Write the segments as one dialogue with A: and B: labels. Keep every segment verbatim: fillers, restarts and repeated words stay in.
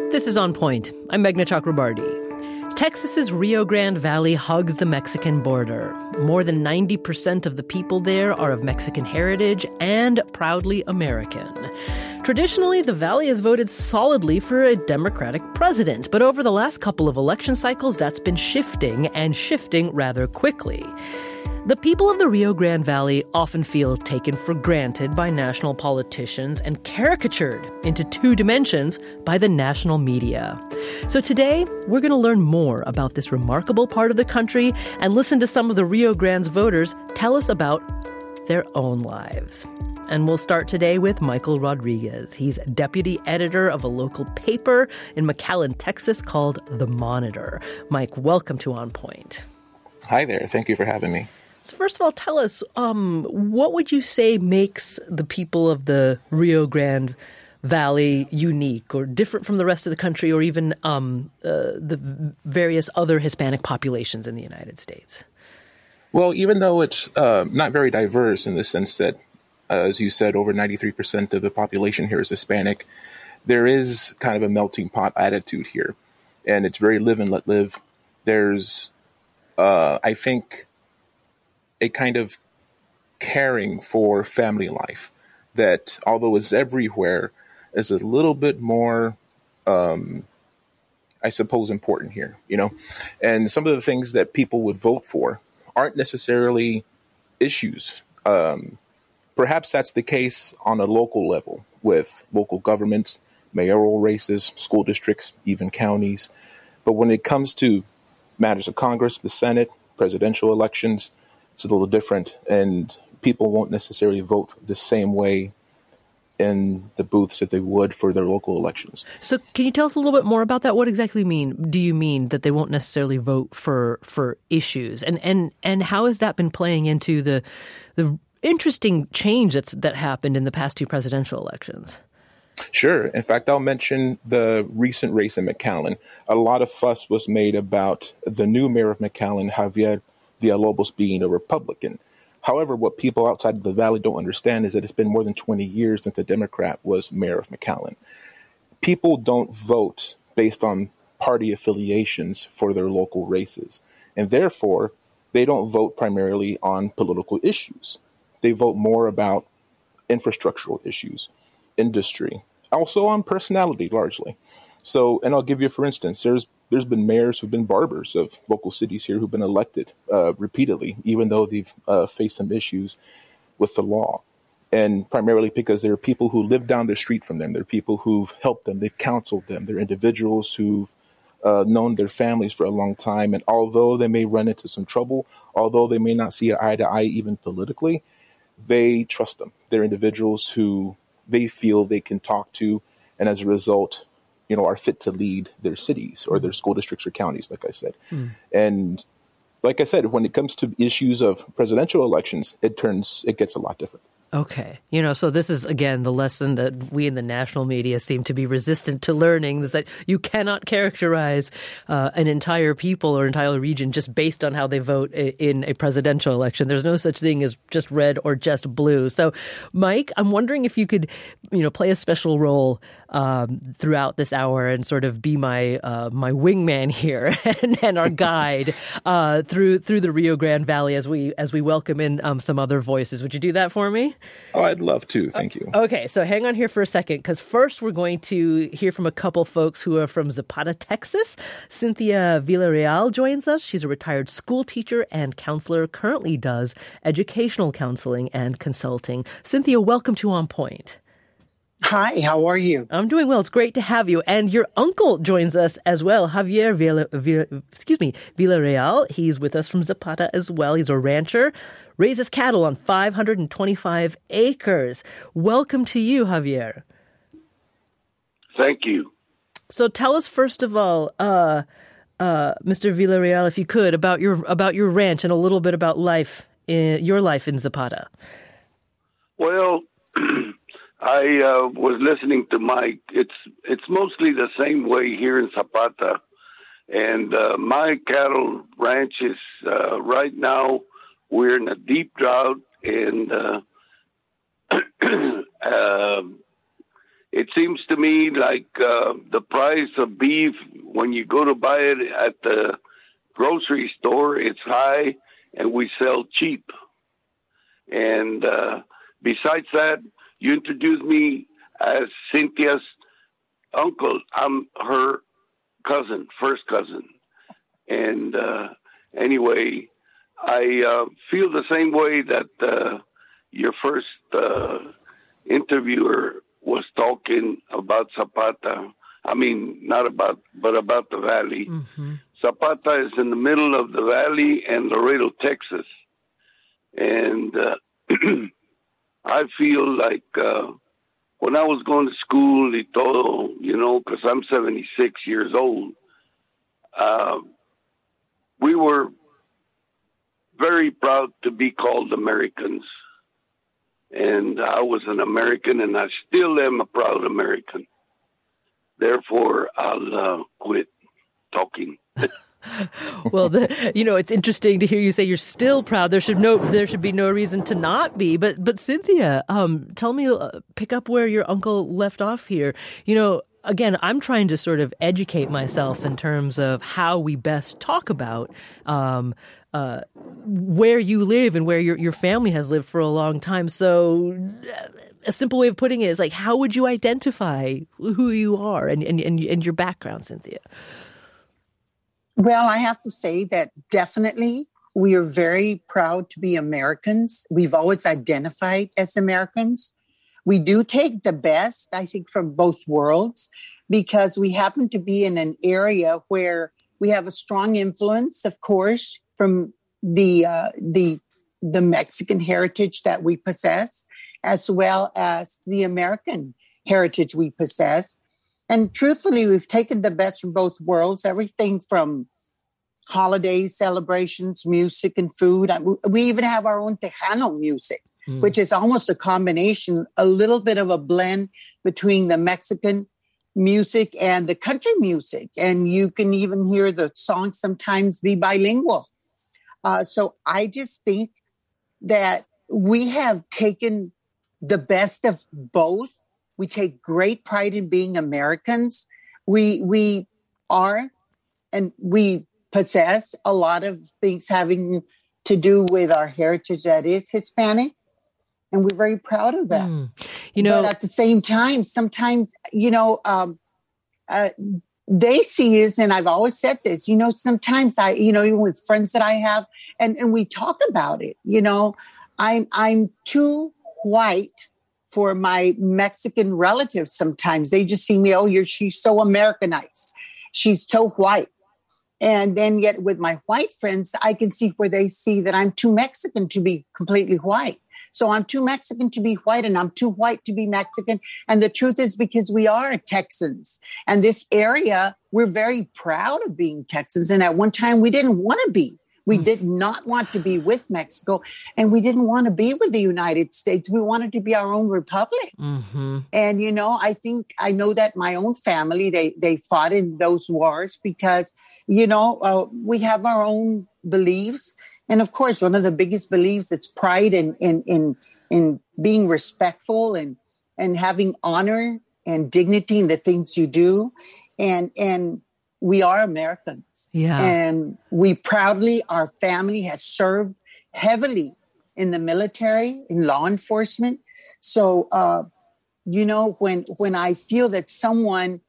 A: This is On Point. I'm Meghna Chakrabarti. Texas's Rio Grande Valley hugs the Mexican border. More than ninety percent of the people there are of Mexican heritage and proudly American. Traditionally, the valley has voted solidly for a Democratic president, but over the last couple of election cycles, that's been shifting, and shifting rather quickly. The people of the Rio Grande Valley often feel taken for granted by national politicians and caricatured into two dimensions by the national media. So today, we're going to learn more about this remarkable part of the country and listen to some of the Rio Grande's voters tell us about their own lives. And we'll start today with Michael Rodriguez. He's deputy editor of a local paper in McAllen, Texas called The Monitor. Mike, welcome to On Point.
B: Hi there. Thank you for having me.
A: So first of all, tell us, um, what would you say makes the people of the Rio Grande Valley unique or different from the rest of the country or even um, uh, the various other Hispanic populations in the United States?
B: Well, even though it's uh, not very diverse in the sense that, uh, as you said, over ninety-three percent of the population here is Hispanic, there is kind of a melting pot attitude here. And it's very live and let live. There's, uh, I think, a kind of caring for family life that, although it's everywhere, is a little bit more, um, I suppose, important here, you know? And some of the things that people would vote for aren't necessarily issues. Um, perhaps that's the case on a local level with local governments, mayoral races, school districts, even counties. But when it comes to matters of Congress, the Senate, presidential elections, it's a little different, and people won't necessarily vote the same way in the booths that they would for their local elections.
A: So can you tell us a little bit more about that? What exactly mean do you mean that they won't necessarily vote for for issues? And and and how has that been playing into the the interesting change that's that happened in the past two presidential elections?
B: Sure. In fact, I'll mention the recent race in McAllen. A lot of fuss was made about the new mayor of McAllen, Javier Villalobos, being a Republican. However, what people outside of the valley don't understand is that it's been more than twenty years since a Democrat was mayor of McAllen. People don't vote based on party affiliations for their local races, and therefore they don't vote primarily on political issues. They vote more about infrastructural issues, industry, also on personality largely. So, and I'll give you, for instance, there's there's been mayors who've been barbers of local cities here who've been elected uh, repeatedly, even though they've uh, faced some issues with the law. And primarily because there are people who live down the street from them. There are people who've helped them. They've counseled them. They're individuals who've uh, known their families for a long time. And although they may run into some trouble, although they may not see eye to eye even politically, they trust them. They're individuals who they feel they can talk to. And as a result, you know, are fit to lead their cities or their school districts or counties, like I said. Mm. And like I said, when it comes to issues of presidential elections, it turns, it gets a lot different.
A: Okay. You know, so this is, again, the lesson that we in the national media seem to be resistant to learning, is that you cannot characterize uh, an entire people or entire region just based on how they vote in a presidential election. There's no such thing as just red or just blue. So, Mike, I'm wondering if you could, you know, play a special role um, throughout this hour and sort of be my uh, my wingman here and, and our guide uh, through through the Rio Grande Valley as we as we welcome in um, some other voices. Would you do that for me?
B: Oh, I'd love to. Thank you.
A: Okay, so hang on here for a second, because first we're going to hear from a couple folks who are from Zapata, Texas. Cynthia Villarreal joins us. She's a retired school teacher and counselor, currently does educational counseling and consulting. Cynthia, welcome to On Point.
C: Hi, how are you?
A: I'm doing well. It's great to have you. And your uncle joins us as well, Javier Villa, Villa, excuse me, Villarreal. He's with us from Zapata as well. He's a rancher, raises cattle on five hundred twenty-five acres. Welcome to you, Javier.
D: Thank you.
A: So tell us, first of all, uh, uh, Mister Villarreal, if you could, about your about your ranch and a little bit about life, in, your life in Zapata.
D: Well, I uh, was listening to Mike. It's it's mostly the same way here in Zapata. And uh, my cattle ranch is uh, right now, we're in a deep drought, and uh, uh, it seems to me like uh, the price of beef, when you go to buy it at the grocery store, it's high and we sell cheap. And uh, besides that, you introduced me as Cynthia's uncle. I'm her cousin, first cousin. And uh, anyway, I uh, feel the same way that uh, your first uh, interviewer was talking about Zapata. I mean, not about, but about the valley. Mm-hmm. Zapata is in the middle of the valley and Laredo, Texas. And uh, I feel like uh, when I was going to school, y todo, you know, because I'm seventy-six years old, uh, we were very proud to be called Americans. And I was an American, and I still am a proud American. Therefore, I'll uh, quit talking.
A: Well, the, you know, it's interesting to hear you say you're still proud. There should no, there should be no reason to not be. But, but Cynthia, um, tell me, uh, pick up where your uncle left off here. You know, again, I'm trying to sort of educate myself in terms of how we best talk about um, uh, where you live and where your your family has lived for a long time. So a simple way of putting it is like, how would you identify who you are and and, and, and your background, Cynthia?
C: Well, I have to say that definitely we are very proud to be Americans. We've always identified as Americans. We do take the best, I think, from both worlds because we happen to be in an area where we have a strong influence, of course, from the uh, the the Mexican heritage that we possess, as well as the American heritage we possess. And truthfully, we've taken the best from both worlds, everything from holidays, celebrations, music, and food. We even have our own Tejano music, mm. which is almost a combination, a little bit of a blend between the Mexican music and the country music. And you can even hear the songs sometimes be bilingual. Uh, so I just think that we have taken the best of both. We take great pride in being Americans. We we are, and we possess a lot of things having to do with our heritage that is Hispanic, and we're very proud of that. Mm. You know, but at the same time, sometimes you know um, uh, they see us, and I've always said this. You know, sometimes I, you know, even with friends that I have, and and we talk about it. You know, I'm I'm too white for my Mexican relatives. Sometimes they just see me, oh, you're, she's so Americanized. She's so white. And then yet with my white friends, I can see where they see that I'm too Mexican to be completely white. So I'm too Mexican to be white and I'm too white to be Mexican. And the truth is because we are Texans. And this area, we're very proud of being Texans. And at one time we didn't want to be. We did not want to be with Mexico, and we didn't want to be with the United States. We wanted to be our own republic. Mm-hmm. And, you know, I think I know that my own family, they, they fought in those wars because, you know, uh, we have our own beliefs. And of course, one of the biggest beliefs is pride in, in, in, in being respectful and, and having honor and dignity in the things you do. And, and, we are Americans. Yeah. And we proudly, our family has served heavily in the military, in law enforcement. So, uh, you know, when when I feel that someone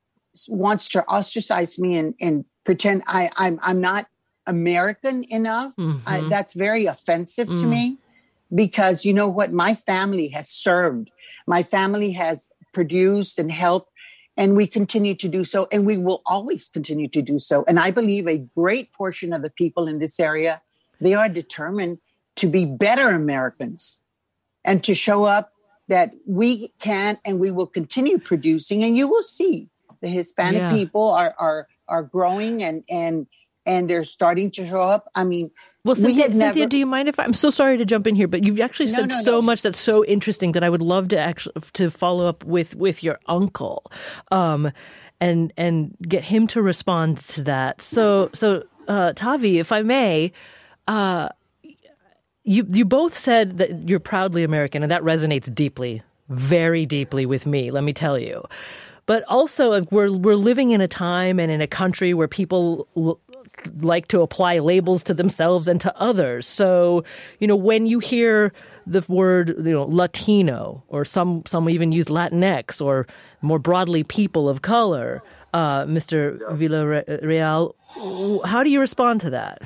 C: wants to ostracize me and, and pretend I, I'm I'm not American enough, mm-hmm. I, that's very offensive mm. to me because, you know what, my family has served. My family has produced and helped. And we continue to do so, and we will always continue to do so. And I believe a great portion of the people in this area, they are determined to be better Americans and to show up that we can and we will continue producing. And you will see the Hispanic yeah. people are are are growing and and and they're starting to show up. I mean,
A: well, Cynthia,
C: we
A: Cynthia
C: never...
A: do you mind if I, I'm so sorry to jump in here, but you've actually said no, no, so no. much that's so interesting that I would love to actually to follow up with with your uncle, um, and and get him to respond to that. So so uh, Tavi, if I may, uh, you you both said that you're proudly American, and that resonates deeply very deeply with me, let me tell you. But also, we're we're living in a time and in a country where people l- like to apply labels to themselves and to others. So, you know, when you hear the word, you know, Latino, or some some even use Latinx, or more broadly, people of color, uh, Mister Yeah. Villarreal, how do you respond to that?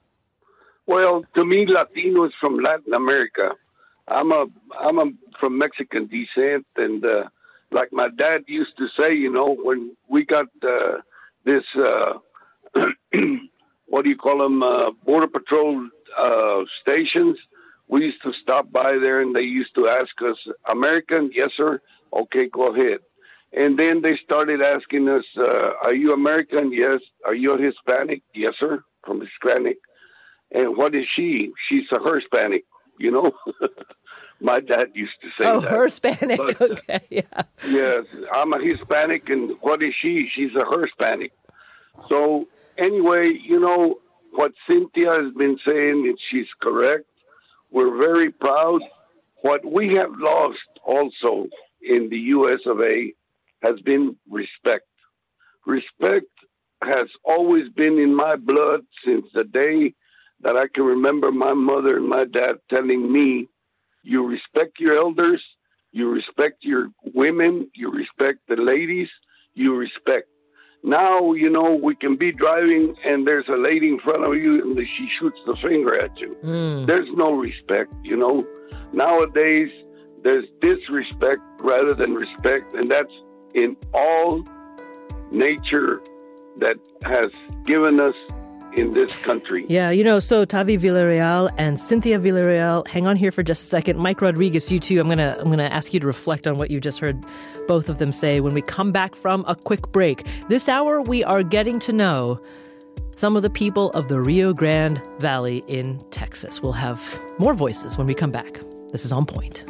D: Well, to me, Latino is from Latin America. I'm a I'm a from Mexican descent, and uh, like my dad used to say, you know, when we got uh, this, uh, what do you call them, uh, Border Patrol uh, stations, we used to stop by there, and they used to ask us, American? Yes, sir. Okay, go ahead. And then they started asking us, uh, are you American? Yes. Are you a Hispanic? Yes, sir. From Hispanic. And what is she? She's a Hispanic, you know? My dad used to say
A: oh,
D: that.
A: Oh, Hispanic. But, uh, okay, yeah.
D: Yes, I'm a Hispanic, and what is she? She's a Hispanic. So anyway, you know, what Cynthia has been saying, and she's correct. We're very proud. What we have lost also in the U S of A has been respect. Respect has always been in my blood since the day that I can remember my mother and my dad telling me, you respect your elders, you respect your women, you respect the ladies, you respect. Now, you know, we can be driving and there's a lady in front of you and she shoots the finger at you. Mm. There's no respect, you know. Nowadays, there's disrespect rather than respect, and that's in all nature that has given us in this country.
A: Yeah, you know, so Tavi Villarreal and Cynthia Villarreal, hang on here for just a second. Mike Rodriguez, you too, I'm going to I'm gonna ask you to reflect on what you just heard both of them say when we come back from a quick break. This hour, we are getting to know some of the people of the Rio Grande Valley in Texas. We'll have more voices when we come back. This is On Point.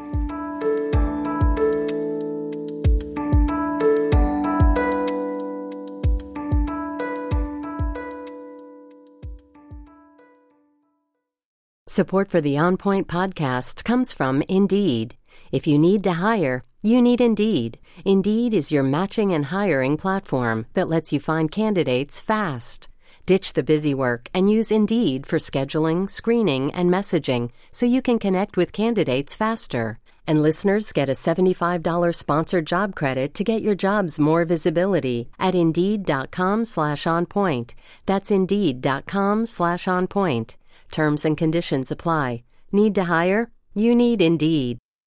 E: Support for the On Point podcast comes from Indeed. If you need to hire, you need Indeed. Indeed is your matching and hiring platform that lets you find candidates fast. Ditch the busy work and use Indeed for scheduling, screening, and messaging so you can connect with candidates faster. And listeners get a seventy-five dollars sponsored job credit to get your jobs more visibility at Indeed.com slash on point. That's Indeed.com slash on point. Terms and conditions apply. Need to hire? You need Indeed.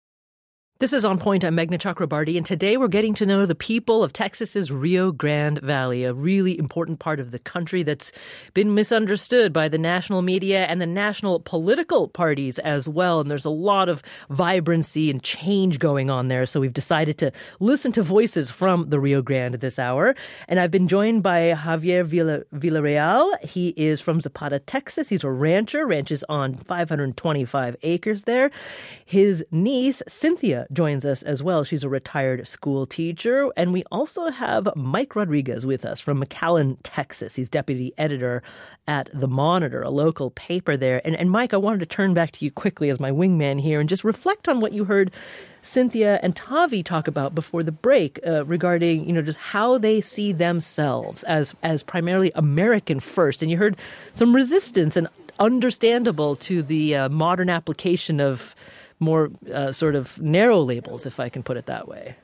A: This is On Point. I'm Meghna Chakrabarty, and today we're getting to know the people of Texas's Rio Grande Valley, a really important part of the country that's been misunderstood by the national media and the national political parties as well. And there's a lot of vibrancy and change going on there. So we've decided to listen to voices from the Rio Grande this hour. And I've been joined by Javier Villa, Villarreal. He is from Zapata, Texas. He's a rancher, ranches on five hundred twenty-five acres there. His niece, Cynthia, joins us as well. She's a retired school teacher. And we also have Mike Rodriguez with us from McAllen, Texas. He's deputy editor at The Monitor, a local paper there. And, and Mike, I wanted to turn back to you quickly as my wingman here and just reflect on what you heard Cynthia and Tavi talk about before the break uh, regarding, you know, just how they see themselves as, as primarily American first. And you heard some resistance, and understandable, to the uh, modern application of more uh, sort of narrow labels, if I can put it that way.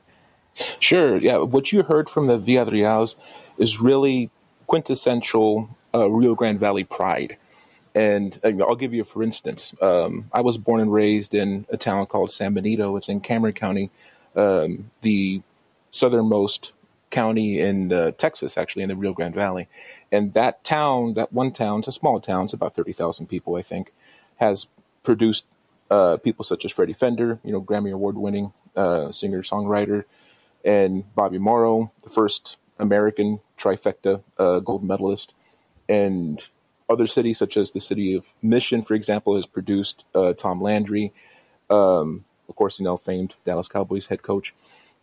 B: Sure. Yeah. What you heard from the Villarreals is really quintessential uh, Rio Grande Valley pride. And uh, I'll give you a for instance. Um, I was born and raised in a town called San Benito. It's in Cameron County, um, the southernmost county in uh, Texas, actually, in the Rio Grande Valley. And that town, that one town, it's a small town, it's about thirty thousand people, I think, has produced Uh, people such as Freddie Fender, you know, Grammy Award-winning uh, singer-songwriter, and Bobby Morrow, the first American trifecta uh, gold medalist, and other cities such as the city of Mission, for example, has produced uh, Tom Landry, um, of course, you know, famed Dallas Cowboys head coach.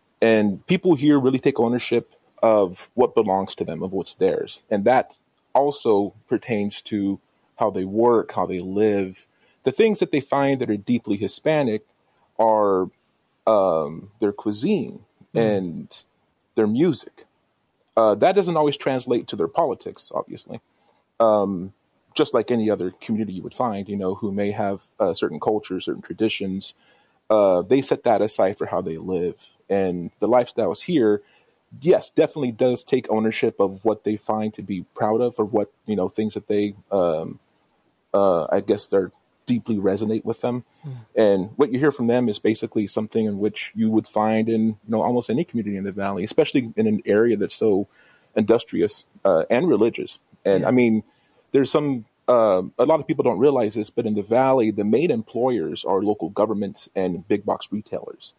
B: And people here really take ownership of what belongs to them, of what's theirs. And that also pertains to how they work, how they live. The things that they find that are deeply Hispanic are um, their cuisine, mm. and their music. Uh, that doesn't always translate to their politics, obviously. Um, just like any other community you would find, you know, who may have uh, certain cultures, certain traditions, uh, they set that aside for how they live. And the lifestyles here, yes, definitely does take ownership of what they find to be proud of, or what, you know, things that they, um, uh, I guess they're deeply resonate with them. Mm. And what you hear from them is basically something in which you would find in, you know, almost any community in the Valley, especially in an area that's so industrious uh, and religious. And yeah. I mean, there's some, uh, a lot of people don't realize this, but in the Valley, the main employers are local governments and big box retailers.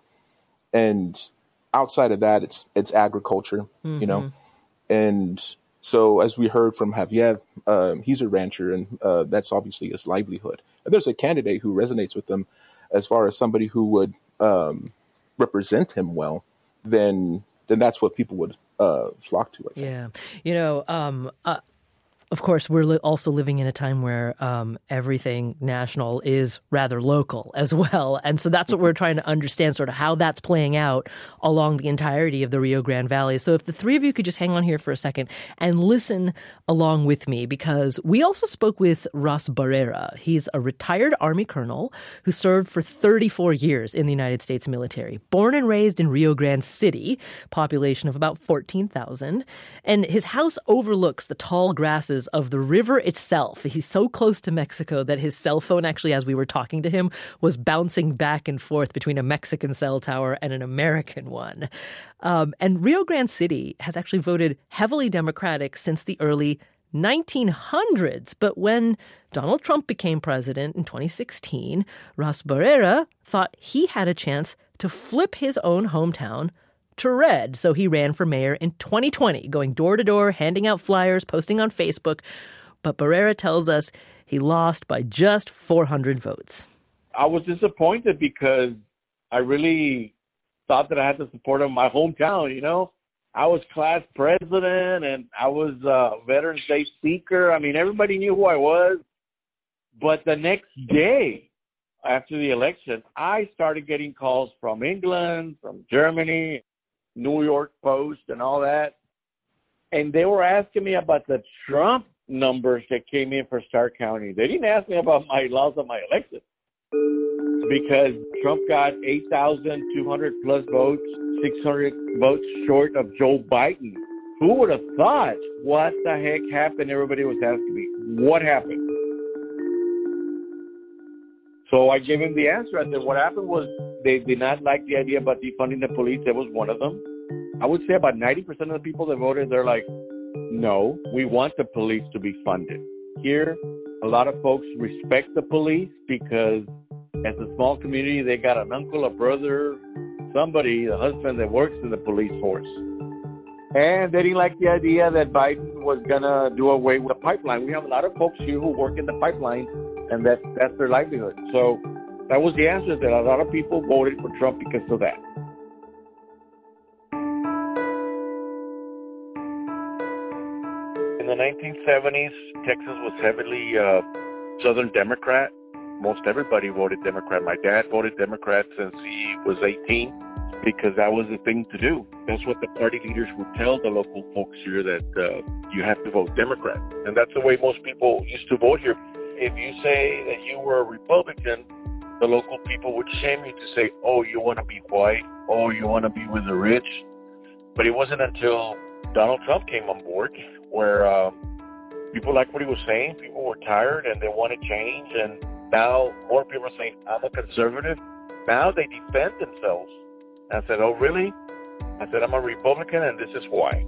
B: And outside of that, it's it's agriculture, mm-hmm. you know. And so as we heard from Javier, um, he's a rancher, and uh, that's obviously his livelihood. And there's a candidate who resonates with him as far as somebody who would um, represent him well, then then that's what people would uh, flock to, I think.
A: Yeah. You know, um, uh, of course, we're li- also living in a time where um, everything national is rather local as well. And so that's what we're trying to understand, sort of how that's playing out along the entirety of the Rio Grande Valley. So if the three of you could just hang on here for a second and listen along with me, because we also spoke with Ras Barrera. He's a retired Army colonel who served for thirty-four years in the United States military, born and raised in Rio Grande City, population of about fourteen thousand. And his house overlooks the tall grasses of the river itself. He's so close to Mexico that his cell phone, actually, as we were talking to him, was bouncing back and forth between a Mexican cell tower and an American one. Um, and Rio Grande City has actually voted heavily Democratic since the early nineteen hundreds. But when Donald Trump became president in twenty sixteen, Ras Barrera thought he had a chance to flip his own hometown to red. So he ran for mayor in twenty twenty, going door to door, handing out flyers, posting on Facebook. But Barrera tells us he lost by just four hundred votes.
F: I was disappointed because I really thought that I had the support of my hometown, you know. I was class president and I was a Veterans Day speaker. I mean, everybody knew who I was. But the next day after the election, I started getting calls from England, from Germany, New York Post and all that. And they were asking me about the Trump numbers that came in for Starr County. They didn't ask me about my loss of my election because Trump got eight thousand two hundred plus votes, six hundred votes short of Joe Biden. Who would have thought? What the heck happened? Everybody was asking me, what happened? So I gave him the answer. I said, what happened was they did not like the idea about defunding the police. That was one of them. I would say about ninety percent of the people that voted, they're like, no, we want the police to be funded. Here, a lot of folks respect the police because as a small community, they got an uncle, a brother, somebody, a husband that works in the police force. And they didn't like the idea that Biden was going to do away with the pipeline. We have a lot of folks here who work in the pipeline, and that, that's their livelihood. So that was the answer, that a lot of people voted for Trump because of that. In the nineteen seventies, Texas was heavily uh, Southern Democrat. Most everybody voted Democrat. My dad voted Democrat since he was eighteen because that was the thing to do. That's what the party leaders would tell the local folks here, that uh, you have to vote Democrat. And that's the way most people used to vote here. If you say that you were a Republican, the local people would shame you to say, oh, you want to be white, oh, you want to be with the rich. But it wasn't until Donald Trump came on board where um, people liked what he was saying. People were tired and they wanted change. And now more people are saying, I'm a conservative. Now they defend themselves. I said, oh, really? I said, I'm a Republican, and this is why.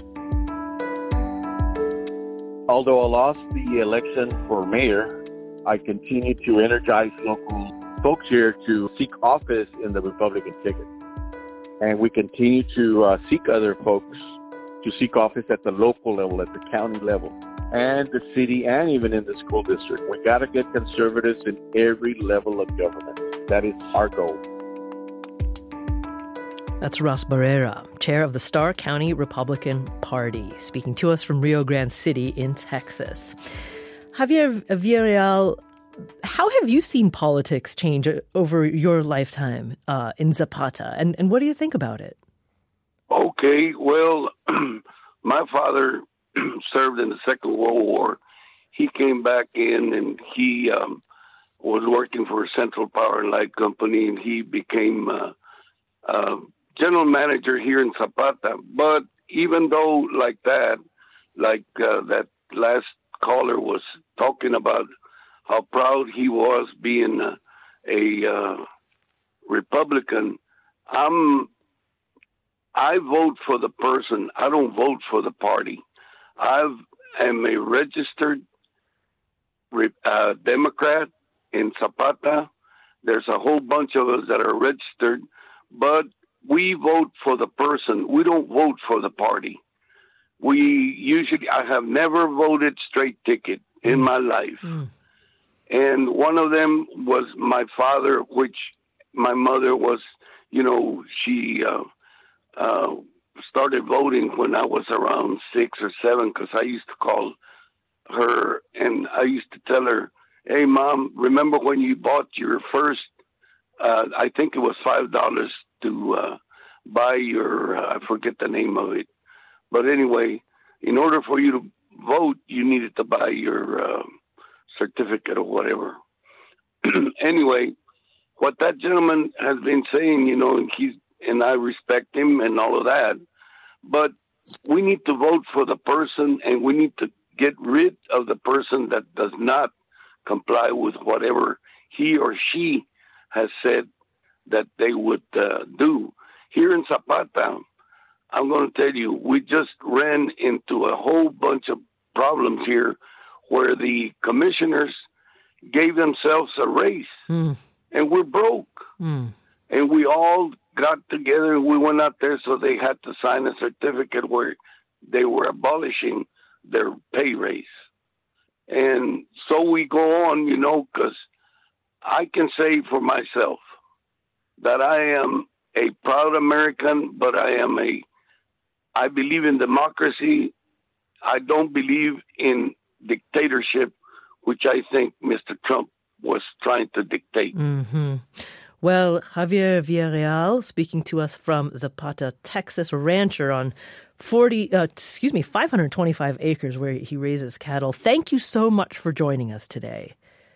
F: Although I lost the election for mayor, I continue to energize local folks here to seek office in the Republican ticket. And we continue to uh, seek other folks to seek office at the local level, at the county level, and the city, and even in the school district. We got to get conservatives in every level of government. That is our goal.
A: That's Ras Barrera, chair of the Starr County Republican Party, speaking to us from Rio Grande City in Texas. Javier Villarreal, how have you seen politics change over your lifetime uh, in Zapata, and, and what do you think about it?
D: Okay, well, my father served in the Second World War. He came back in, and he um, was working for Central Power and Light Company, and he became uh, uh, general manager here in Zapata. But even though like that, like uh, that last caller was talking about how proud he was being a, a uh, Republican, I'm, I vote for the person. I don't vote for the party. I am a registered uh, Democrat in Zapata. There's a whole bunch of us that are registered, but we vote for the person. We don't vote for the party. We usually, I have never voted straight ticket in my life. Mm. And one of them was my father, which my mother was, you know, she uh, uh, started voting when I was around six or seven, because I used to call her and I used to tell her, hey, Mom, remember when you bought your first, uh, I think it was five dollars to uh, buy your, uh, I forget the name of it. But anyway, in order for you to vote, you needed to buy your uh, certificate or whatever. Anyway, what that gentleman has been saying, you know, and he's, and I respect him and all of that, but we need to vote for the person, and we need to get rid of the person that does not comply with whatever he or she has said that they would uh, do. Here in Zapata, I'm going to tell you, we just ran into a whole bunch of problems here where the commissioners gave themselves a raise, mm. and we're broke. Mm. And we all got together and we went out there, so they had to sign a certificate where they were abolishing their pay raise. And so we go on, you know, because I can say for myself that I am a proud American, but I am a, I believe in democracy. I don't believe in dictatorship, which I think Mister Trump was trying to dictate.
A: Mm-hmm. Well, Javier Villarreal, speaking to us from Zapata, Texas, a rancher on forty, uh, excuse me, five hundred twenty-five acres where he raises cattle. Thank you so much for joining us today.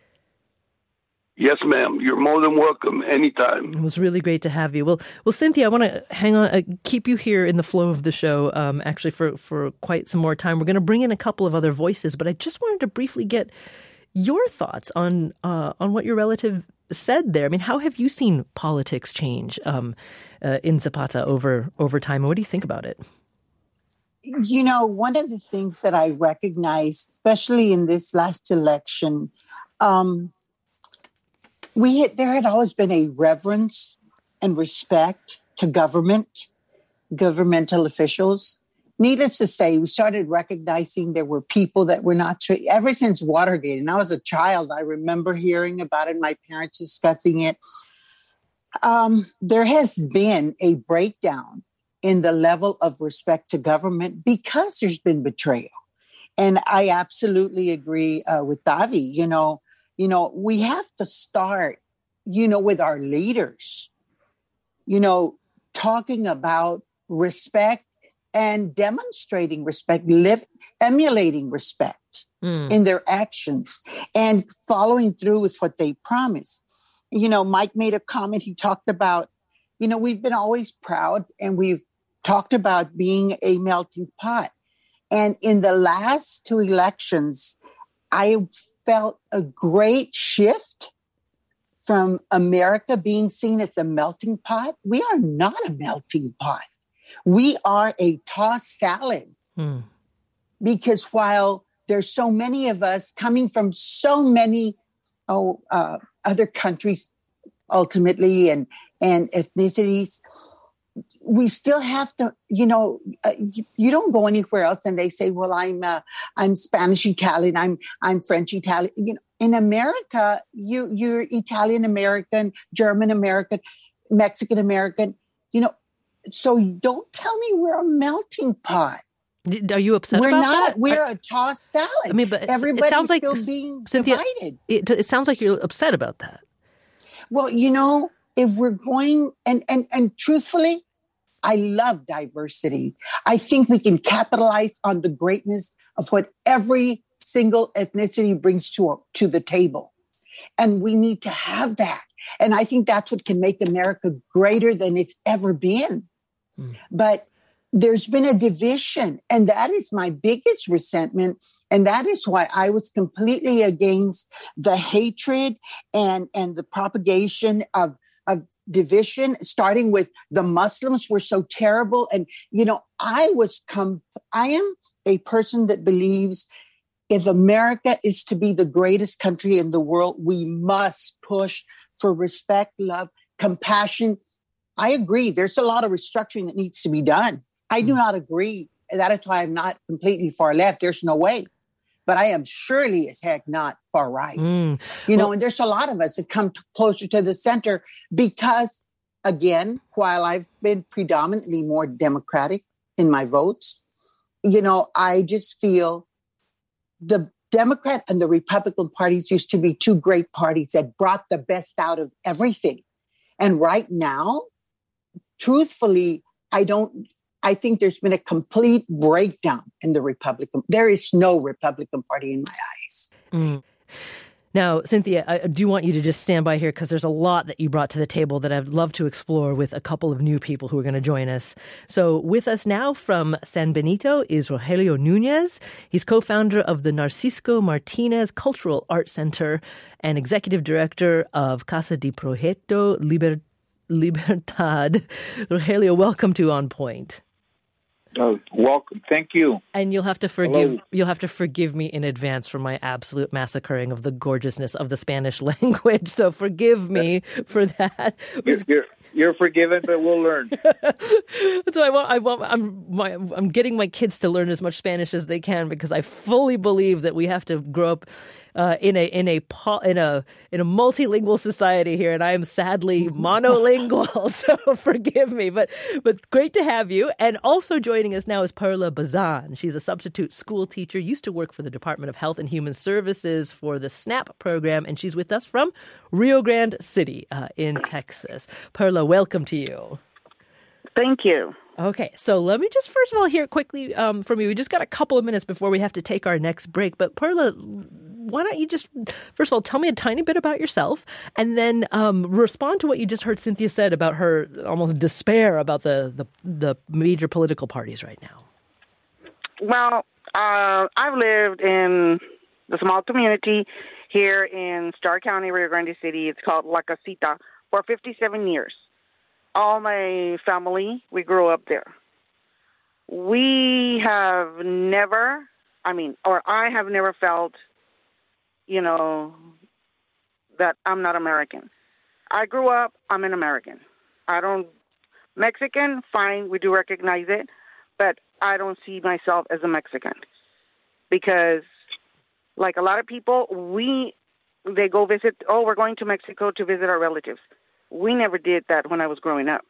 D: Yes, ma'am. You're more than welcome anytime.
A: It was really great to have you. Well, well, Cynthia, I want to hang on, uh, keep you here in the flow of the show, um, actually for, for quite some more time. We're going to bring in a couple of other voices, but I just wanted to briefly get your thoughts on uh, on what your relative said there. I mean, how have you seen politics change um, uh, in Zapata over over time? What do you think about it?
C: You know, one of the things that I recognized, especially in this last election, um, we had, there had always been a reverence and respect to government, governmental officials. Needless to say, we started recognizing there were people that were not treated. Ever since Watergate, and I was a child, I remember hearing about it, my parents discussing it. Um, there has been a breakdown in the level of respect to government because there's been betrayal. And I absolutely agree uh, with Davi. You know, you know, we have to start, you know, with our leaders, you know, talking about respect and demonstrating respect, live, emulating respect mm. in their actions and following through with what they promise. You know, Mike made a comment. He talked about, you know, we've been always proud and we've talked about being a melting pot. And in the last two elections, I felt a great shift from America being seen as a melting pot. We are not a melting pot. We are a tossed salad hmm. because while there's so many of us coming from so many oh, uh, other countries, ultimately, and, and ethnicities, we still have to, you know, uh, you, you don't go anywhere else and they say, well, I'm uh, I'm Spanish Italian, I'm I'm French Italian. You know, in America, you you're Italian American, German American, Mexican American. You know, so don't tell me we're a melting pot.
A: D- Are you upset
C: We're
A: about
C: not.
A: that?
C: We're
A: Are,
C: a tossed salad.
A: I mean, but it's,
C: everybody's
A: it sounds like
C: still being
A: Cynthia,
C: divided.
A: It, it sounds like you're upset about that.
C: Well, you know, if we're going and and and truthfully, I love diversity. I think we can capitalize on the greatness of what every single ethnicity brings to to the table, and we need to have that. And I think that's what can make America greater than it's ever been. Mm. But there's been a division, and that is my biggest resentment. And that is why I was completely against the hatred and, and the propagation of, of division, starting with the Muslims were so terrible. And, you know, I was, com- I am a person that believes if America is to be the greatest country in the world, we must push for respect, love, compassion. I agree. There's a lot of restructuring that needs to be done. I do not agree. That is why I'm not completely far left. There's no way. But I am surely as heck not far right. Mm. You well, know, and there's a lot of us that come t- closer to the center because, again, while I've been predominantly more Democratic in my votes, you know, I just feel the Democrat and the Republican parties used to be two great parties that brought the best out of everything. And right now, truthfully, I don't... I think there's been a complete breakdown in the Republican. There is no Republican Party in my eyes.
A: Mm. Now, Cynthia, I do want you to just stand by here because there's a lot that you brought to the table that I'd love to explore with a couple of new people who are going to join us. So with us now from San Benito is Rogelio Nunez. He's co-founder of the Narcisco Martinez Cultural Arts Center and executive director of Casa de Proyecto Liber- Libertad. Rogelio, welcome to On Point.
G: Oh, welcome. Thank you.
A: And you'll have to forgive
G: Hello.
A: you'll have to forgive me in advance for my absolute massacring of the gorgeousness of the Spanish language. So forgive me for that.
G: You're, you're, you're forgiven, but we'll learn.
A: So I want I want I'm my, I'm getting my kids to learn as much Spanish as they can because I fully believe that we have to grow up Uh, in a in a in a in a multilingual society here, and I am sadly monolingual. So forgive me, but but great to have you. And also joining us now is Perla Bazan. She's a substitute school teacher. Used to work for the Department of Health and Human Services for the SNAP program, and she's with us from Rio Grande City uh, in Texas. Perla, welcome to you.
H: Thank you.
A: Okay, so let me just first of all hear quickly um, from you. We just got a couple of minutes before we have to take our next break. But Perla, why don't you just, first of all, tell me a tiny bit about yourself and then um, respond to what you just heard Cynthia said about her almost despair about the, the, the major political parties right now.
H: Well, uh, I've lived in the small community here in Starr County, Rio Grande City. It's called La Casita for fifty-seven years. All my family, we grew up there. We have never, I mean, or I have never felt, you know, that I'm not American. I grew up, I'm an American. I don't, Mexican, fine, we do recognize it, but I don't see myself as a Mexican. Because, like a lot of people, we, they go visit, oh, we're going to Mexico to visit our relatives. We never did that when I was growing up.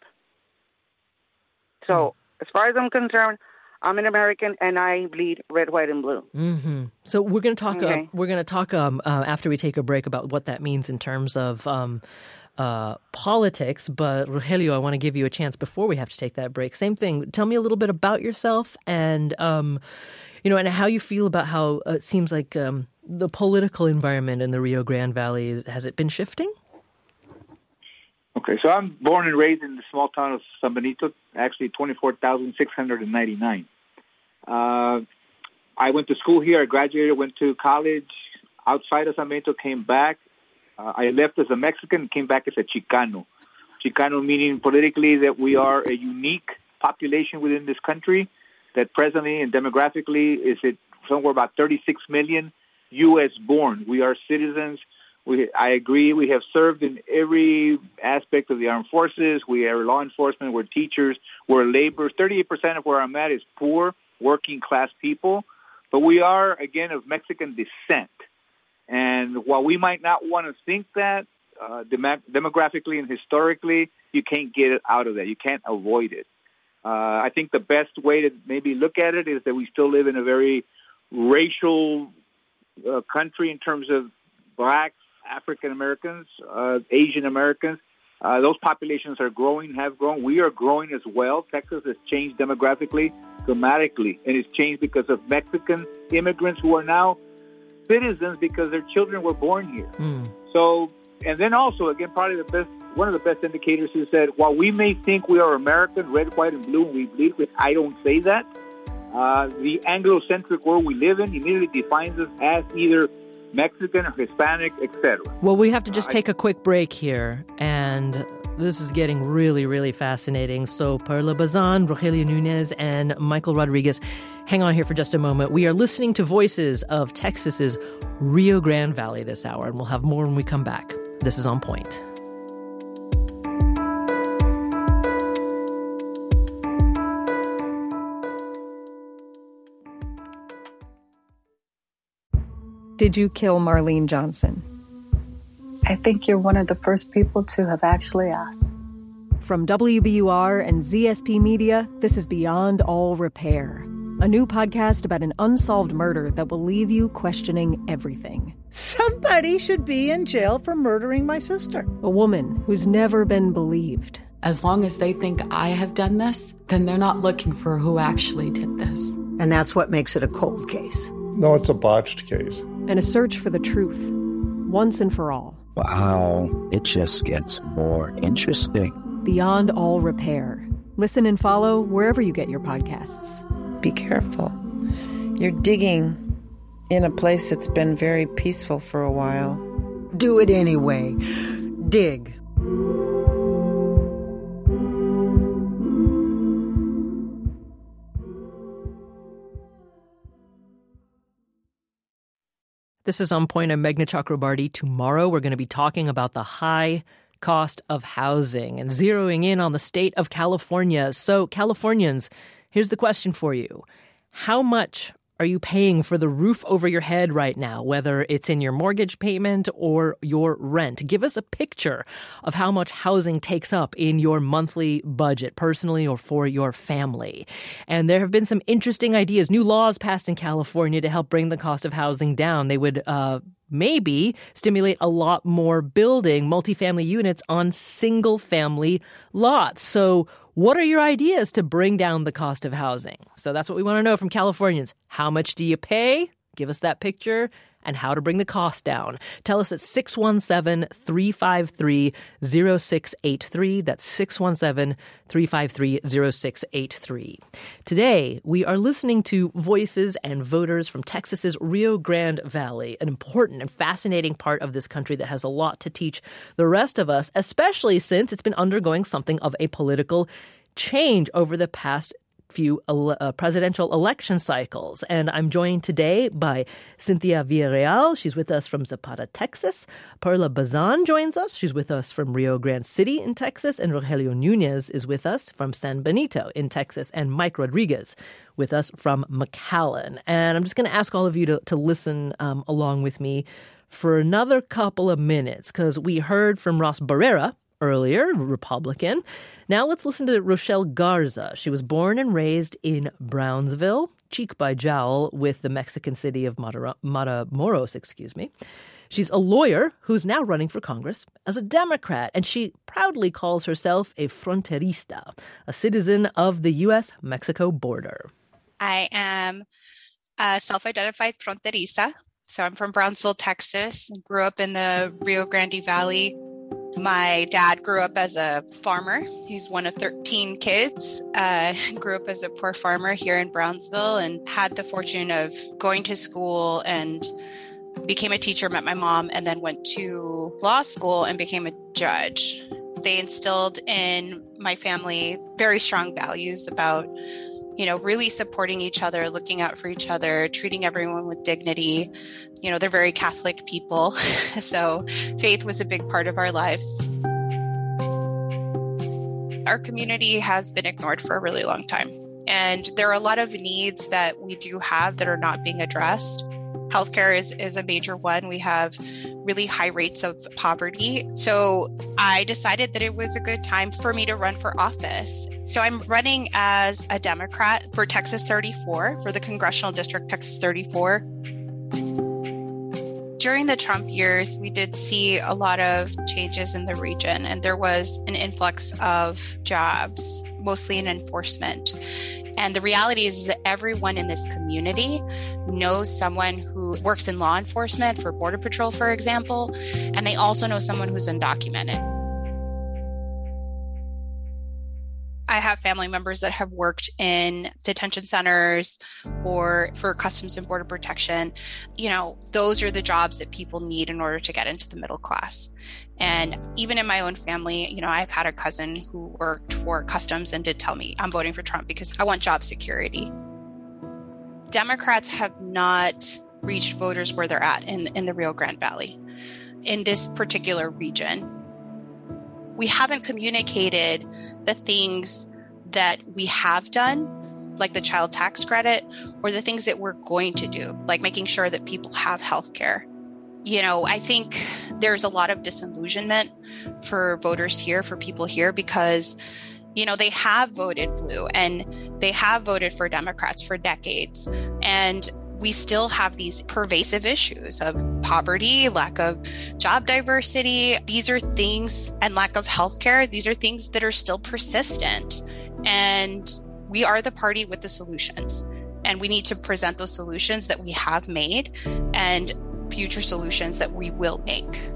H: So, as far as I'm concerned, I'm an American and I bleed red, white, and blue.
A: Mm-hmm. So we're going to talk.
H: Okay.
A: Uh, we're going to talk um, uh, after we take a break about what that means in terms of um, uh, politics. But Rogelio, I want to give you a chance before we have to take that break. Same thing. Tell me a little bit about yourself and um, you know, and how you feel about how uh, it seems like um, the political environment in the Rio Grande Valley has it been shifting?
G: Okay, so I'm born and raised in the small town of San Benito, actually twenty-four thousand six hundred ninety-nine. Uh, I went to school here. I graduated, went to college outside of San Benito, came back. Uh, I left as a Mexican, came back as a Chicano. Chicano meaning politically that we are a unique population within this country, that presently and demographically is it somewhere about thirty-six million U S born. We are citizens. We, I agree. We have served in every aspect of the armed forces. We are law enforcement. We're teachers. We're labor. thirty-eight percent of where I'm at is poor, working class people. But we are, again, of Mexican descent. And while we might not want to think that, uh, dem- demographically and historically, you can't get it out of that. You can't avoid it. Uh, I think the best way to maybe look at it is that we still live in a very racial uh, country in terms of blacks, African Americans, uh, Asian Americans. Uh, those populations are growing, have grown. We are growing as well. Texas has changed demographically dramatically, and it's changed because of Mexican immigrants who are now citizens because their children were born here. Mm. So, and then also, again, probably the best, one of the best indicators is that while we may think we are American, red, white, and blue, and we bleed, which I don't say that, uh, the Anglo-centric world we live in immediately defines us as either Mexican or Hispanic, et cetera.
A: Well, we have to just take a quick break here, and this is getting really, really fascinating. So Perla Bazan, Rogelio Nunez, and Michael Rodriguez, hang on here for just a moment. We are listening to voices of Texas's Rio Grande Valley this hour, and we'll have more when we come back. This is On Point.
I: Did you kill Marlene Johnson?
J: I think you're one of the first people to have actually asked.
I: From W B U R and Z S P Media, this is Beyond All Repair, a new podcast about an unsolved murder that will leave you questioning everything.
K: Somebody should be in jail for murdering my sister.
I: A woman who's never been believed.
L: As long as they think I have done this, then they're not looking for who actually did this.
K: And that's what makes it a cold case.
M: No, it's a botched case.
I: And a search for the truth, once and for all.
N: Wow, it just gets more interesting.
I: Beyond All Repair. Listen and follow wherever you get your podcasts.
O: Be careful. You're digging in a place that's been very peaceful for a while.
K: Do it anyway. Dig.
A: This is On Point. I'm Meghna Chakrabarty. Tomorrow we're going to be talking about the high cost of housing and zeroing in on the state of California. So, Californians, here's the question for you. How much are you paying for the roof over your head right now, whether it's in your mortgage payment or your rent? Give us a picture of how much housing takes up in your monthly budget, personally or for your family. And there have been some interesting ideas, new laws passed in California to help bring the cost of housing down. They would uh, maybe stimulate a lot more building multifamily units on single-family lots. So what are your ideas to bring down the cost of housing? So that's what we want to know from Californians. How much do you pay? Give us that picture and how to bring the cost down. Tell us at six one seven, three five three, zero six eight three. That's six one seven, three five three, zero six eight three. Today, we are listening to voices and voters from Texas's Rio Grande Valley, an important and fascinating part of this country that has a lot to teach the rest of us, especially since it's been undergoing something of a political change over the past few uh, presidential election cycles. And I'm joined today by Cynthia Villarreal. She's with us from Zapata, Texas. Perla Bazan joins us. She's with us from Rio Grande City in Texas. And Rogelio Nunez is with us from San Benito in Texas. And Mike Rodriguez with us from McAllen. And I'm just going to ask all of you to, to listen um, along with me for another couple of minutes, because we heard from Ross Barrera earlier, Republican. Now let's listen to Rochelle Garza. She was born and raised in Brownsville, cheek by jowl with the Mexican city of Matara- Matamoros, excuse me. She's a lawyer who's now running for Congress as a Democrat, and she proudly calls herself a fronterista, a citizen of the U S Mexico border.
P: I am a self-identified fronterista. So I'm from Brownsville, Texas, and grew up in the Rio Grande Valley. My dad grew up as a farmer. He's one of thirteen kids. Uh, grew up as a poor farmer here in Brownsville and had the fortune of going to school and became a teacher, met my mom, and then went to law school and became a judge. They instilled in my family very strong values about, you know, really supporting each other, looking out for each other, treating everyone with dignity. You know, they're very Catholic people, so faith was a big part of our lives. Our community has been ignored for a really long time, and there are a lot of needs that we do have that are not being addressed. Healthcare is, is a major one. We have really high rates of poverty. So I decided that it was a good time for me to run for office. So I'm running as a Democrat for Texas thirty-four, for the Congressional District Texas thirty-four. During the Trump years, we did see a lot of changes in the region, and there was an influx of jobs, mostly in enforcement. And the reality is that everyone in this community knows someone who works in law enforcement for Border Patrol, for example, and they also know someone who's undocumented. I have family members that have worked in detention centers or for Customs and Border Protection. You know, those are the jobs that people need in order to get into the middle class. And even in my own family, you know, I've had a cousin who worked for Customs and did tell me, I'm voting for Trump because I want job security. Democrats have not reached voters where they're at in, in the Rio Grande Valley, in this particular region. We haven't communicated the things that we have done, like the child tax credit, or the things that we're going to do, like making sure that people have health care. You know, I think there's a lot of disillusionment for voters here, for people here, because, you know, they have voted blue and they have voted for Democrats for decades. And we still have these pervasive issues of poverty, lack of job diversity. These are things, and lack of healthcare. These are things that are still persistent. And we are the party with the solutions. And we need to present those solutions that we have made and future solutions that we will make.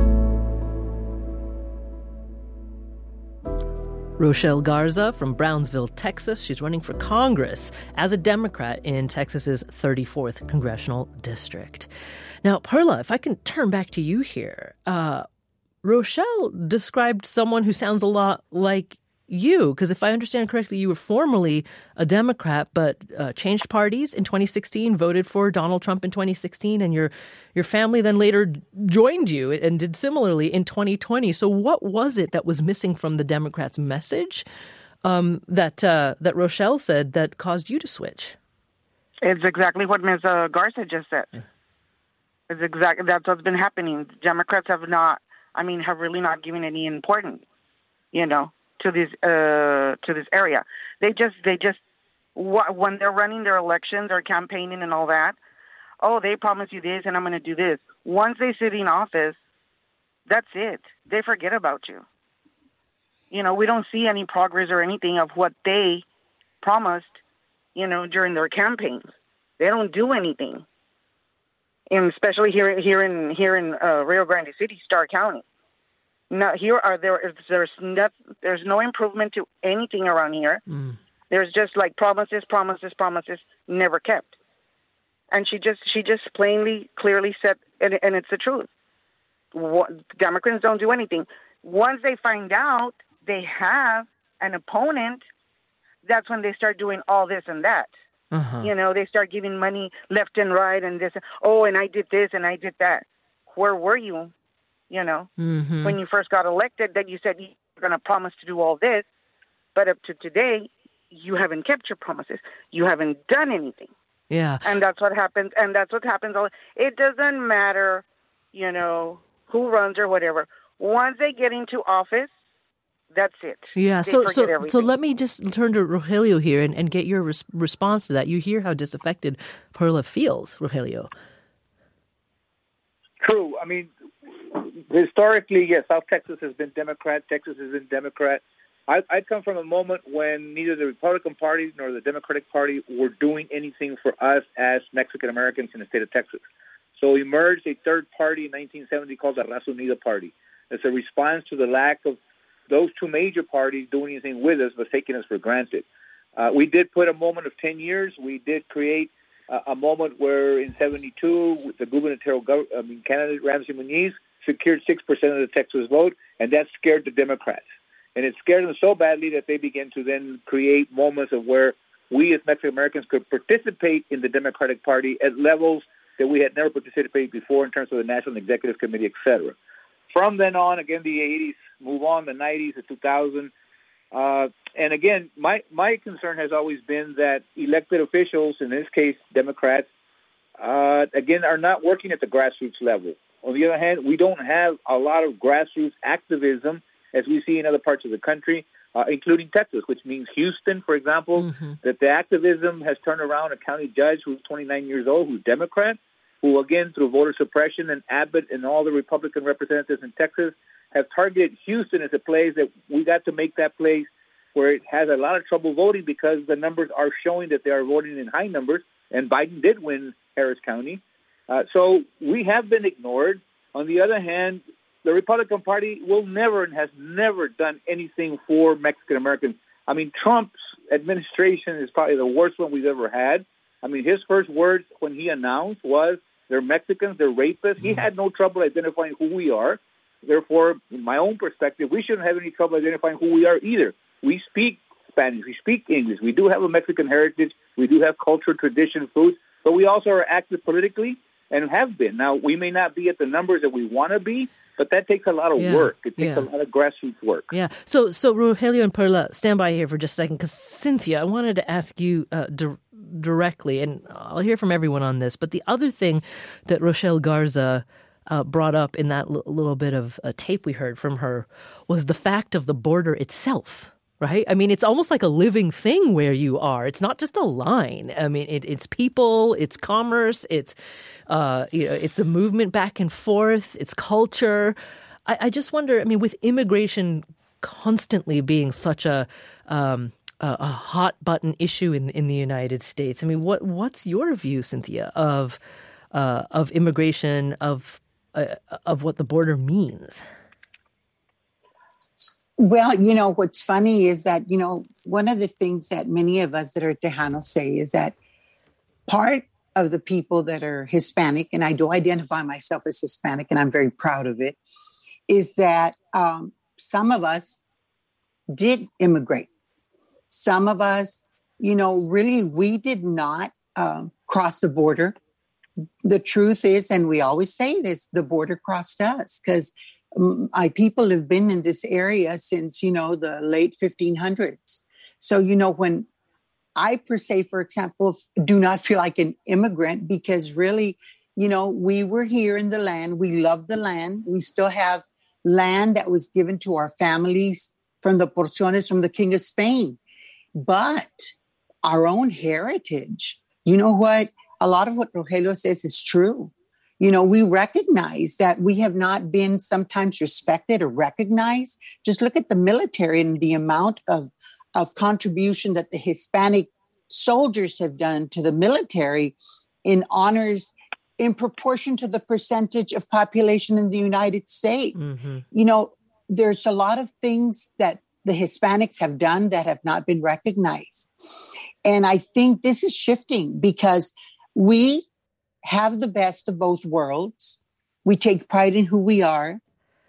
A: Rochelle Garza from Brownsville, Texas. She's running for Congress as a Democrat in Texas's thirty-fourth Congressional District. Now, Perla, if I can turn back to you here. Uh, Rochelle described someone who sounds a lot like you, because if I understand correctly, you were formerly a Democrat, but uh, changed parties in twenty sixteen, voted for Donald Trump in twenty sixteen, and your your family then later joined you and did similarly in twenty twenty. So what was it that was missing from the Democrats' message um, that uh, that Rochelle said that caused you to switch?
Q: It's exactly what Miz Uh, Garza just said. It's exactly that's what's been happening. Democrats have not, I mean, have really not given any importance, you know, to this uh, to this area. They just they just when they're running their elections or campaigning and all that, oh, they promise you this and I'm going to do this. Once they sit in office, that's it. They forget about you. You know, we don't see any progress or anything of what they promised, you know, during their campaigns. They don't do anything. And especially here here in here in uh, Rio Grande City, Starr County. No, here are there. There's no, there's no improvement to anything around here. Mm. There's just like promises, promises, promises, never kept. And she just she just plainly, clearly said, and, and it's the truth. What, Democrats don't do anything. Once they find out they have an opponent, that's when they start doing all this and that. Uh-huh. You know, they start giving money left and right, and this. Oh, and I did this and I did that. Where were you? You know, mm-hmm. when you first got elected, that you said you were going to promise to do all this, but up to today, you haven't kept your promises. You haven't done anything.
A: Yeah.
Q: And that's what happens. And that's what happens. It doesn't matter, you know, who runs or whatever. Once they get into office, that's it.
A: Yeah.
Q: They
A: so, so,
Q: everything.
A: so let me just turn to Rogelio here and, and get your res- response to that. You hear how disaffected Perla feels, Rogelio.
G: True. I mean, historically, yes, South Texas has been Democrat. Texas has been Democrat. I, I come from a moment when neither the Republican Party nor the Democratic Party were doing anything for us as Mexican Americans in the state of Texas. So emerged a third party in nineteen seventy called the Raza Unida Party. As a response to the lack of those two major parties doing anything with us, but taking us for granted. Uh, we did put a moment of ten years. We did create uh, a moment where in seventy-two, with the gubernatorial gov- I mean, candidate Ramsey Muñiz secured six percent of the Texas vote, and that scared the Democrats. And it scared them so badly that they began to then create moments of where we as Mexican Americans could participate in the Democratic Party at levels that we had never participated before in terms of the National Executive Committee, et cetera. From then on, again, the eighties, move on, the nineties, the two thousand. Uh, and again, my, my concern has always been that elected officials, in this case Democrats, uh, again, are not working at the grassroots level. On the other hand, we don't have a lot of grassroots activism as we see in other parts of the country, uh, including Texas, which means Houston, for example, mm-hmm. that the activism has turned around a county judge who's twenty-nine years old, who's Democrat, who, again, through voter suppression and Abbott and all the Republican representatives in Texas have targeted Houston as a place that we got to make that place where it has a lot of trouble voting because the numbers are showing that they are voting in high numbers, and Biden did win Harris County. Uh, so we have been ignored. On the other hand, the Republican Party will never and has never done anything for Mexican Americans. I mean, Trump's administration is probably the worst one we've ever had. I mean, his first words when he announced was, they're Mexicans, they're rapists. Mm-hmm. He had no trouble identifying who we are. Therefore, in my own perspective, we shouldn't have any trouble identifying who we are either. We speak Spanish, we speak English, we do have a Mexican heritage, we do have culture, tradition, foods, but we also are active politically and have been. Now, we may not be at the numbers that we want to be, but that takes a lot of yeah, work. It takes yeah. a lot of grassroots work.
A: Yeah. So, so Rogelio and Perla, stand by here for just a second, because Cynthia, I wanted to ask you uh, di- directly, and I'll hear from everyone on this, but the other thing that Rochelle Garza uh, brought up in that l- little bit of uh, tape we heard from her was the fact of the border itself. Right? I mean, it's almost like a living thing where you are. It's not just a line. I mean, it, it's people, it's commerce, it's uh, you know, it's the movement back and forth, it's culture. I, I just wonder, I mean, with immigration constantly being such a um, a, a hot button issue in in the United States, I mean, what what's your view, Cynthia, of uh, of immigration, of uh, of what the border means?
C: Well, you know, what's funny is that, you know, one of the things that many of us that are Tejanos say is that part of the people that are Hispanic, and I do identify myself as Hispanic, and I'm very proud of it, is that um, some of us did immigrate. Some of us, you know, really, we did not uh, cross the border. The truth is, and we always say this, the border crossed us, because my people have been in this area since, you know, the late fifteen hundreds. So, you know, when I, per se, for example, do not feel like an immigrant, because really, you know, we were here in the land. We love the land. We still have land that was given to our families from the porciones from the King of Spain. But our own heritage, you know what? A lot of what Rogelio says is true. You know, we recognize that we have not been sometimes respected or recognized. Just look at the military and the amount of, of contribution that the Hispanic soldiers have done to the military in honors in proportion to the percentage of population in the United States. Mm-hmm. You know, there's a lot of things that the Hispanics have done that have not been recognized. And I think this is shifting because we have the best of both worlds. We take pride in who we are.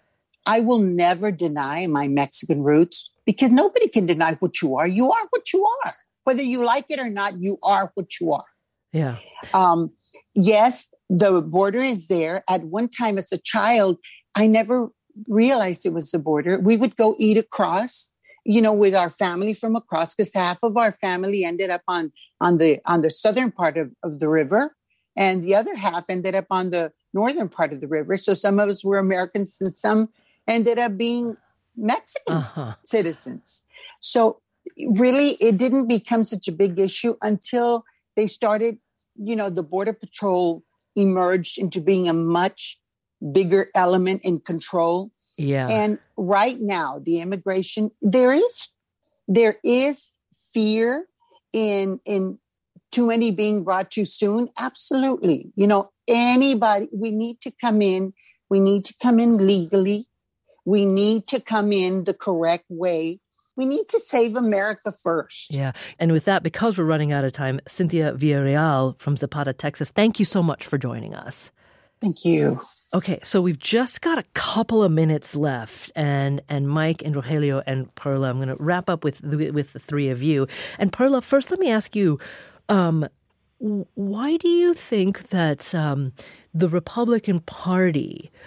C: I will never deny my Mexican roots because nobody can deny what you are. You are what you are. Whether you like it or not, you are what you are.
A: Yeah.
C: Um, yes, the border is there. At one time as a child, I never realized it was the border. We would go eat across, you know, with our family from across, because half of our family ended up on, on the on the southern part of, of the river. And the other half ended up on the northern part of the river. So some of us were Americans and some ended up being Mexican uh-huh. citizens. So really, it didn't become such a big issue until they started, you know, the Border Patrol emerged into being a much bigger element in control.
A: Yeah.
C: And right now, the immigration, there is, there is fear in, in, too many being brought too soon? Absolutely. You know, anybody, we need to come in. We need to come in legally. We need to come in the correct way. We need to save America first.
A: Yeah. And with that, because we're running out of time, Cynthia Villarreal from Zapata, Texas, thank you so much for joining us.
C: Thank you.
A: Okay, so we've just got a couple of minutes left, and and Mike and Rogelio and Perla, I'm going to wrap up with with the three of you. And Perla, first, let me ask you, Um, why do you think that um, the Republican Party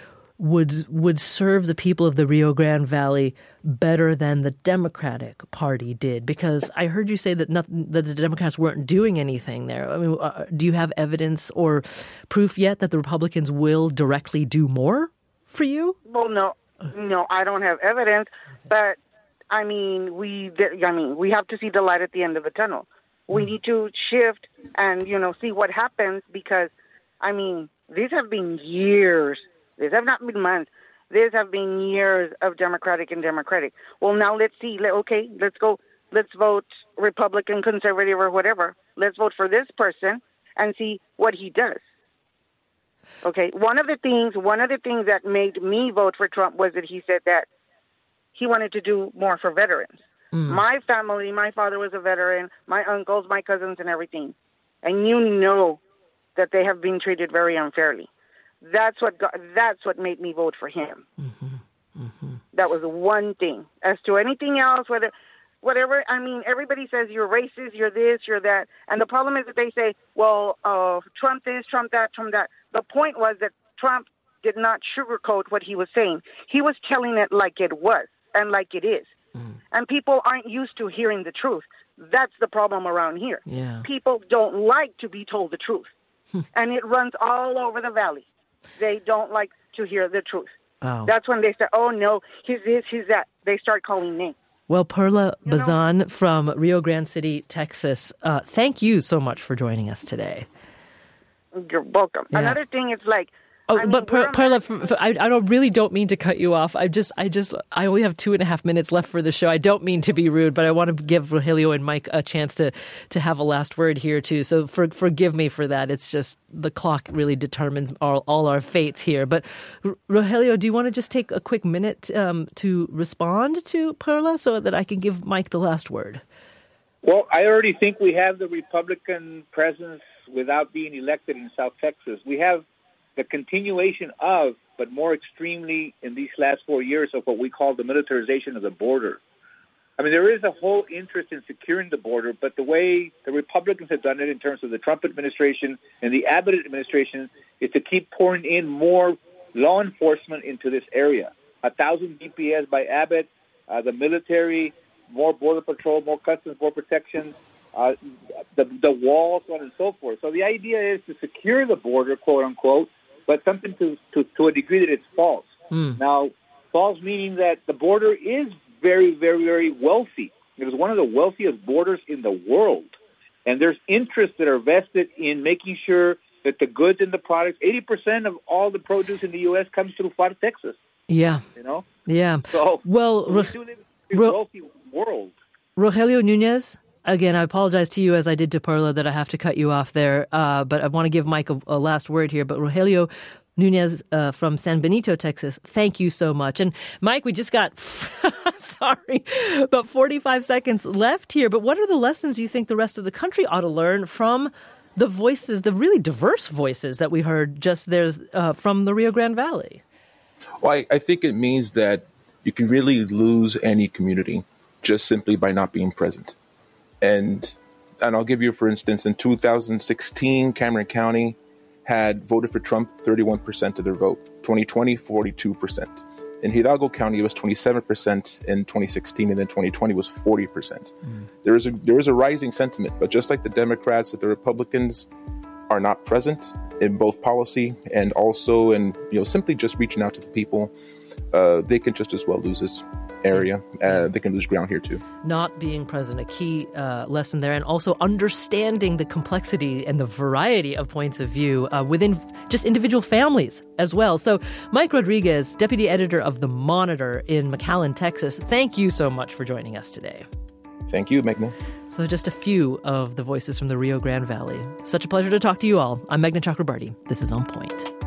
A: would would serve the people of the Rio Grande Valley better than the Democratic Party did? Because I heard you say that nothing, that the Democrats weren't doing anything there. I mean, uh, do you have evidence or proof yet that the Republicans will directly do more for you?
Q: Well, no, no, I don't have evidence, but I mean, we, I mean, we have to see the light at the end of the tunnel. We need to shift and, you know, see what happens because, I mean, these have been years. These have not been months. These have been years of Democratic and Democratic. Well, now let's see. Okay, let's go. Let's vote Republican, conservative, or whatever. Let's vote for this person and see what he does. Okay, one of the things, one of the things that made me vote for Trump was that he said that he wanted to do more for veterans. Mm. My family, my father was a veteran, my uncles, my cousins, and everything. And you know that they have been treated very unfairly. That's what got, that's what made me vote for him. Mm-hmm. Mm-hmm. That was the one thing. As to anything else, whether, whatever, I mean, everybody says you're racist, you're this, you're that. And the problem is that they say, well, uh, Trump this, Trump that, Trump that. The point was that Trump did not sugarcoat what he was saying. He was telling it like it was and like it is. Mm. And people aren't used to hearing the truth. That's the problem around here.
A: Yeah.
Q: People don't like to be told the truth. And it runs all over the valley. They don't like to hear the truth.
A: Oh.
Q: That's when they say, oh, no, he's this, he's that. They start calling names.
A: Well, Perla you Bazan know? from Rio Grande City, Texas, uh, thank you so much for joining us today.
Q: You're welcome. Yeah. Another thing is like,
A: Oh,
Q: I
A: but
Q: mean,
A: per, Perla, for, for, I, I don't really don't mean to cut you off. I just, I just, I only have two and a half minutes left for the show. I don't mean to be rude, but I want to give Rogelio and Mike a chance to, to have a last word here too. So for, forgive me for that. It's just the clock really determines all, all our fates here. But Rogelio, do you want to just take a quick minute um, to respond to Perla so that I can give Mike the last word?
G: Well, I already think we have the Republican presence without being elected in South Texas. We have the continuation of, but more extremely in these last four years, of what we call the militarization of the border. I mean, there is a whole interest in securing the border, but the way the Republicans have done it in terms of the Trump administration and the Abbott administration is to keep pouring in more law enforcement into this area. A thousand D P S by Abbott, uh, the military, more border patrol, more customs, more protection, uh, the, the wall, so on and so forth. So the idea is to secure the border, quote unquote, but something to, to, to a degree that it's false. Mm. Now, false meaning that the border is very, very, very wealthy. It is one of the wealthiest borders in the world. And there's interests that are vested in making sure that the goods and the products, eighty percent of all the produce in the U S comes through Far Texas.
A: Yeah.
G: You know?
A: Yeah.
G: So,
A: well,
G: so we do live in a
A: Ro-
G: wealthy world.
A: Rogelio Nunez, again, I apologize to you as I did to Perla that I have to cut you off there, uh, but I want to give Mike a, a last word here. But Rogelio Nunez uh, from San Benito, Texas, thank you so much. And Mike, we just got, sorry, about forty-five seconds left here. But what are the lessons you think the rest of the country ought to learn from the voices, the really diverse voices that we heard just there uh, from the Rio Grande Valley?
B: Well, I, I think it means that you can really lose any community just simply by not being present. And and I'll give you, for instance, in two thousand sixteen, Cameron County had voted for Trump thirty-one percent of their vote. twenty twenty, forty-two percent. In Hidalgo County, it was twenty-seven percent in twenty sixteen, and then twenty twenty was forty percent. Mm. There is a there is a rising sentiment, but just like the Democrats, that the Republicans are not present in both policy and also in, you know, simply just reaching out to the people, uh, they can just as well lose this area. Uh, they can lose ground here too.
A: Not being present, a key uh, lesson there, and also understanding the complexity and the variety of points of view uh, within just individual families as well. So Mike Rodriguez, deputy editor of The Monitor in McAllen, Texas, thank you so much for joining us today.
B: Thank you, Meghna.
A: So just a few of the voices from the Rio Grande Valley. Such a pleasure to talk to you all. I'm Meghna Chakrabarti. This is On Point.